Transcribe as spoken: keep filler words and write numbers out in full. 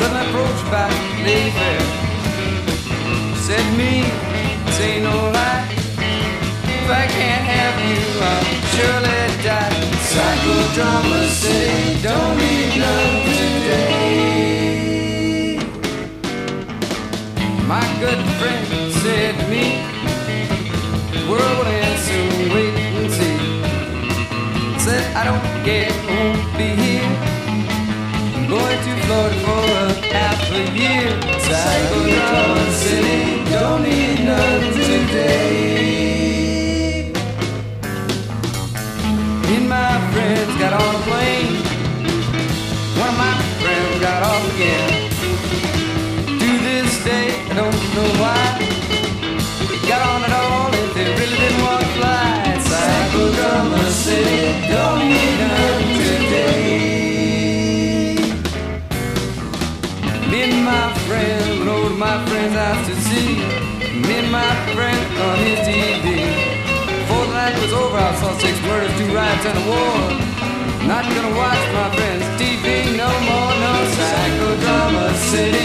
suddenly approached by Lady Fair. Said to me, this ain't no lie, if I can't have you, I'll surely die. Psychodrama City, don't need love today. My good friend said to me, the world will end soon, wait and see. Said I don't care, won't be here, I'm going to Florida for a half a year. Psychodrama City, don't need love today. Me and my friends got on a plane, one of my friends got off again. To this day, I don't know why they got on at all if they really didn't want to fly. Psychodrama City, don't need none today. Me and my friend went over to my friend's house to see. Me and my friend on his T V. Before the night was over, I saw six murders, two riots, and a war. Not gonna watch my friend's T V no more, no. Psychodrama City,